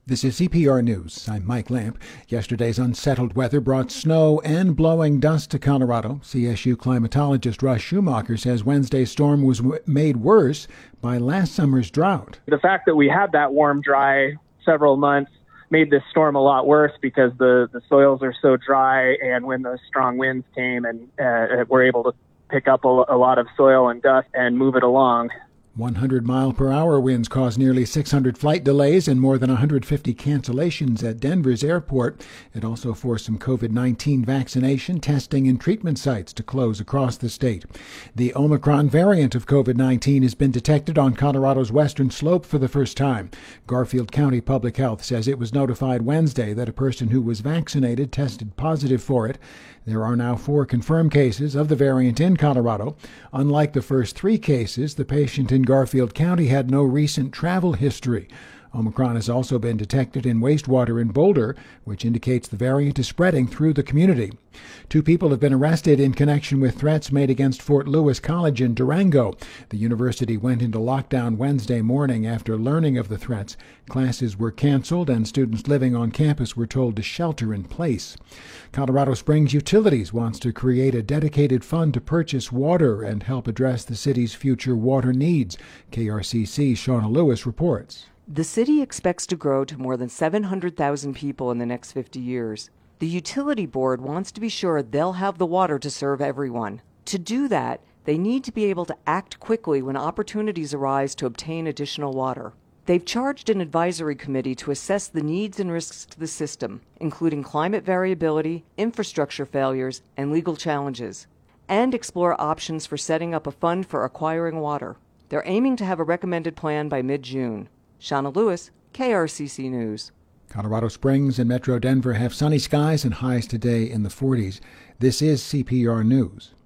This is CPR News. I'm Mike Lamp. Yesterday's unsettled weather brought snow and blowing dust to Colorado. CSU climatologist Russ Schumacher says Wednesday's storm was made worse by last summer's drought. The fact that we had that warm, dry several months made this storm a lot worse because the soils are so dry, and when those strong winds came and we're able to pick up a lot of soil and dust and move it along. 100-mile-per-hour winds caused nearly 600 flight delays and more than 150 cancellations at Denver's airport. It also forced some COVID-19 vaccination, testing, and treatment sites to close across the state. The Omicron variant of COVID-19 has been detected on Colorado's western slope for the first time. Garfield County Public Health says it was notified Wednesday that a person who was vaccinated tested positive for it. There are now 4 confirmed cases of the variant in Colorado. Unlike the first 3 cases, the patient in Garfield County had no recent travel history. Omicron has also been detected in wastewater in Boulder, which indicates the variant is spreading through the community. 2 people have been arrested in connection with threats made against Fort Lewis College in Durango. The university went into lockdown Wednesday morning after learning of the threats. Classes were canceled and students living on campus were told to shelter in place. Colorado Springs Utilities wants to create a dedicated fund to purchase water and help address the city's future water needs. KRCC Shauna Lewis reports. The city expects to grow to more than 700,000 people in the next 50 years. The utility board wants to be sure they'll have the water to serve everyone. To do that, they need to be able to act quickly when opportunities arise to obtain additional water. They've charged an advisory committee to assess the needs and risks to the system, including climate variability, infrastructure failures, and legal challenges, and explore options for setting up a fund for acquiring water. They're aiming to have a recommended plan by mid-June. Shauna Lewis, KRCC News. Colorado Springs and Metro Denver have sunny skies and highs today in the 40s. This is CPR News.